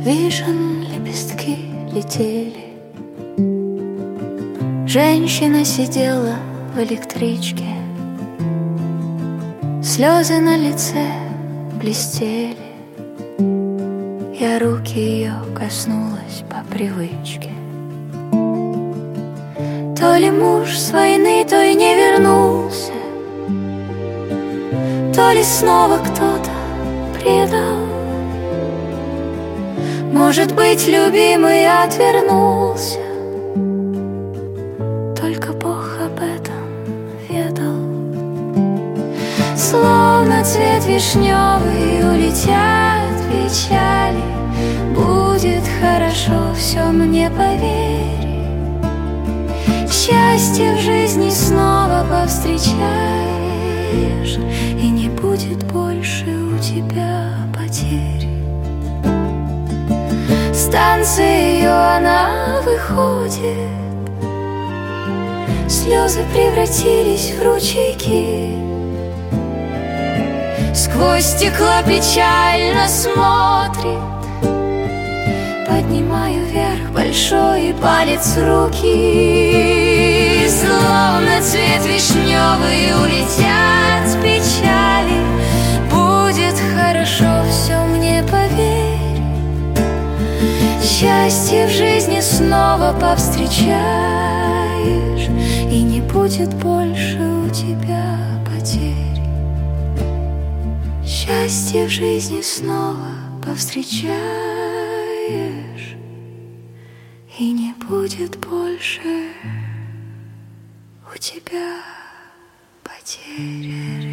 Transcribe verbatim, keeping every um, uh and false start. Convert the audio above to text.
Вишен лепестки летели. Женщина сидела в электричке, слезы на лице блестели. Я руки ее коснулась по привычке. То ли муж с войны, то и не вернулся, то ли снова кто-то предал. Может быть, любимый отвернулся, только Бог об этом ведал. Словно цвет вишневый улетят печали. Будет хорошо, все мне поверь. Счастье в жизни снова повстречаешь, и не будет больше у тебя потерь. С станции ее она выходит, слезы превратились в ручейки. Сквозь стекло печально смотрит. Поднимаю вверх большой палец руки. Словно цвет вишневый улетят печали. Будет хорошо, все мне поверь. Счастье в жизни снова повстречаешь, и не будет больше у тебя потерь. Счастье в жизни снова повстречаешь, и не будет больше у тебя потерь.